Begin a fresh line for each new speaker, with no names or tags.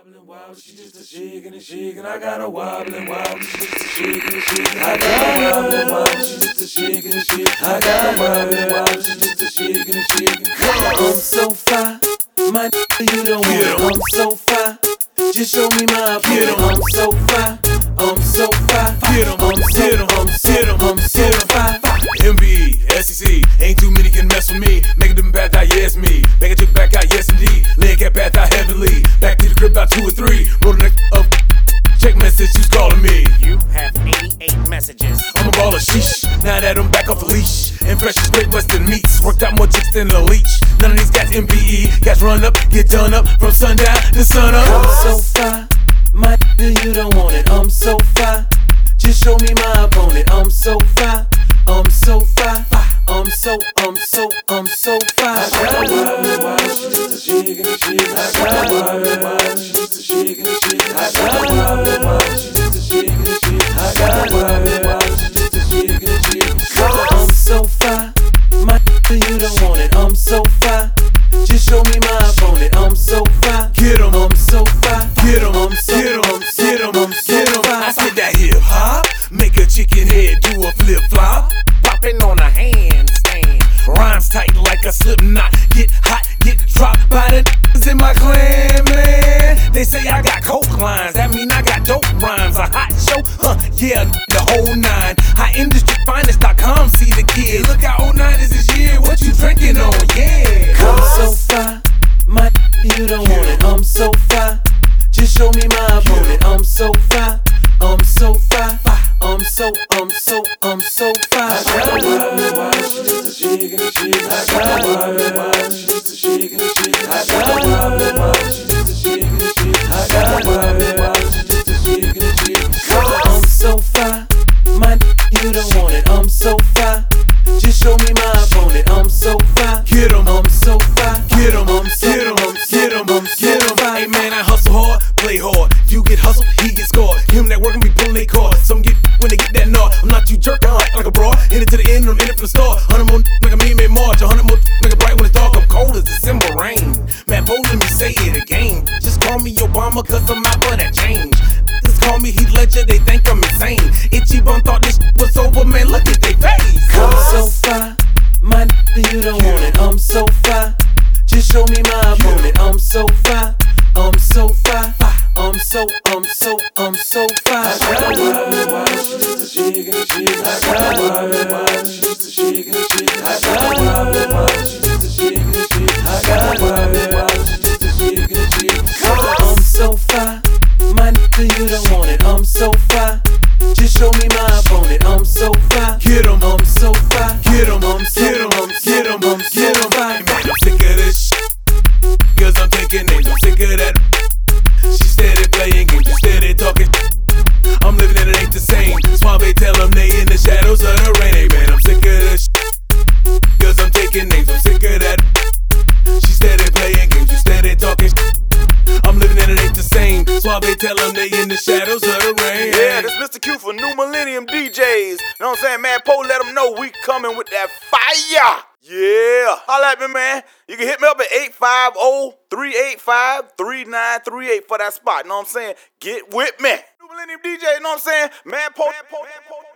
wobbling, wobbling, she just a shaking and shaking. I got a wobbling, wobbling, she just a shaking and shaking. I got a wobbling, wobbling, she just a shaking and shaking. I got a wobbling, wobbling, she just a shaking and shaking. I'm so fly, my you don't want it. I'm so fly, just show me my opponent. I'm so fly, I'm so fly. I'm so fly.
MBE, SEC, ain't too many can mess with me. Make them path out, yes me. Make a trick back out, yes indeed. Leg cat path out heavenly. Back to the crib about 2 or 3. Roll the neck up. Check message, who's calling me?
You have 88 messages.
I'm a baller, sheesh. Now that I'm back off the leash. And fresh as great western meats. Worked out more chicks than a leech. None of these guys MBE. Guys run up, get done up. From sundown to sun up.
I'm so fly, my you don't want it. I'm so fly, just show me my opponent. I'm so fly, I'm so fly. I'm so fly. I got a wobbly, wobbly, she just a shaking and shaking. I got a wobbly, wobbly, she just a shaking and shaking. I got a wobbly, wobbly, she just a shaking and shaking. I got a wobbly, wobbly, she just a shaking and shaking. I'm so fly, my you don't want it. I'm so fly, just show me my opponent. I'm so fly,
Get 'em.
I'm so fly,
Get 'em.
I'm so
Get 'em. Get 'em.
I'm so
Get 'em.
fly.
I spit that hip hop. Make a chicken head do a flip flop.
Popping on a handstand.
Rhymes tight like a slip knot. Get hot, get dropped by the niggas in my clan, man. They say I got coke lines, that mean I got dope rhymes. A hot show, yeah, the whole 9. High-industry-finest.com, see the kid. Look how 09 is this year, what you drinking on, yeah.
I'm so fly, my you don't want it. I'm so fly, just show me my opponent. I'm so fly, I'm so fly. I'm so fly. I got a wobbly, wobbly, she just a shaking and shaking. I got a wobbly, wobbly, she just a shaking and shaking. I got a wobbly, wobbly, she just a shaking and shaking. I got a wobbly, wobbly, she just a shaking and shaking. I'm so fly, my you don't want it. I'm so fly, just show me my opponent. I'm so fly,
Get 'em.
I'm so fly.
Get 'em.
I'm so
Get 'em. Get 'em.
I'm so
Get 'em.
fly.
Hey man, I hustle hard, play hard. You get hustled, he get scored. Him that workin' be pulling they card. Some get when they get that nod. I'm not you jerk, I act like a broad. In it to the end, I'm in it from the start. 100 more nigga me made March. 100 more nigga bright when it's dark. I'm cold as December rain. Man, bold let me say it again. Just call me Obama, cause I'm out for that change. Just call me Heath Ledger, they think I'm insane. Itchy bum thought this was over, man, look at they face.
I'm so fly, my you don't want it. I'm so fly, just show me my opponent. I'm so fly, I'm so fly. I'm so fly. I got a wobbly, wobbly, she just a shaking and shaking. I got a wobbly, wobbly, she just a shaking and shaking. I got a wobbly, wobbly, she just a shaking and shaking. I got a wobbly, wobbly, she just a shaking and shaking. I'm so fly, my you don't want it. I'm so fly, just show me my opponent. I'm so fly,
Get 'em.
I'm so fly.
Get 'em.
I'm so
Get 'em. Get 'em.
I'm so
Get 'em.
fly.
Hey man, I'm sick of this shit. Cause I'm taking names, I'm sick of that. She steady playing games, you steady talking. I'm living and it ain't the same. Suave tell them they in the shadows of the rain. Hey man, I'm sick of this shit. Cause I'm taking names, I'm sick of that. She steady playing games, you steady talking. I'm living and it ain't the same. Suave tell them they in the shadows of the rain.
Yeah, this Mr. Q for New Millennium DJs. Know what I'm saying, man? Poe, let them know we coming with that fire. Yeah. Holla at me, man. You can hit me up at 850-385-3938 for that spot. Know what I'm saying? Get with me. New Millennium DJ, know what I'm saying? Man, Poe.